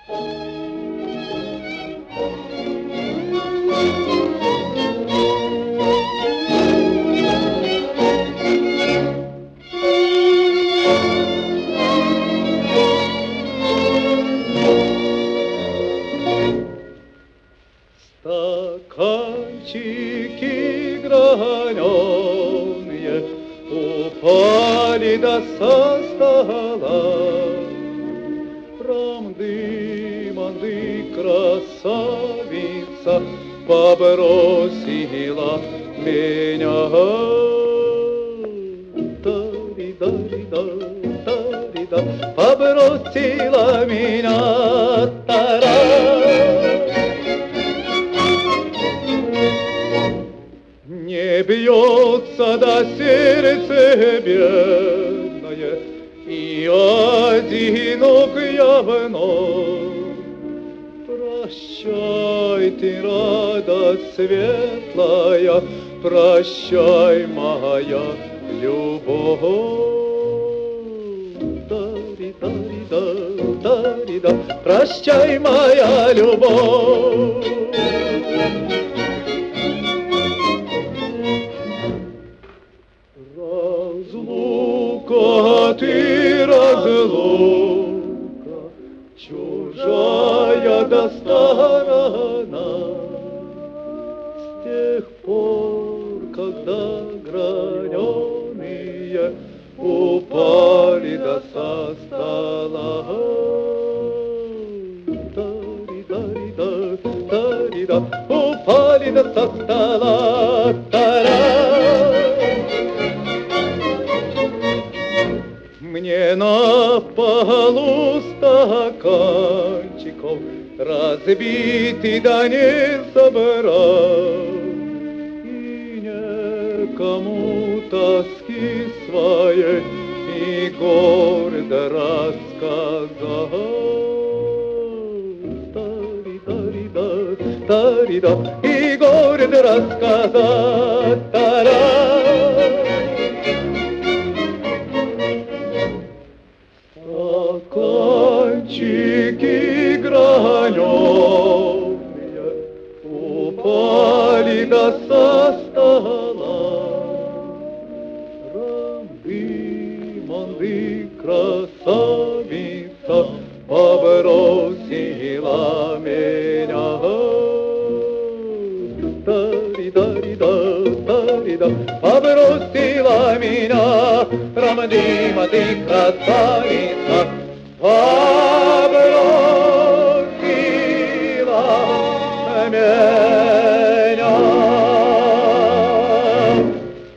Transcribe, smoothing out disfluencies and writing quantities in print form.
Стаканчики граненые упали до со стола. Рамды-манды красавица побросила меня. Тари-дари-да, тари-да, побросила меня. Тара. Не бьется до сердца бедное, и одинок я вновь. Прощай ты, радость светлая, прощай, моя любовь. Тари-дари-да, тари-да, прощай, моя любовь. Разлука ты, разлука, чужая да сторона. С тех пор, когда граненые упали да со стола. Тари-дари-да, тари-да, упали да со стола. Тара. Мне на полу стаканчиков разбитый да не собрал, и некому тоски своей и гордо рассказал. Тари-дари-да, тари-да, и гордо рассказал. Тара. Стаканчики граненые упали до со стола. Рамды-манды красавица побросила меня. Тари-дари-да, тари-да, побросила меня. Рамды-манды красавица побросила меня.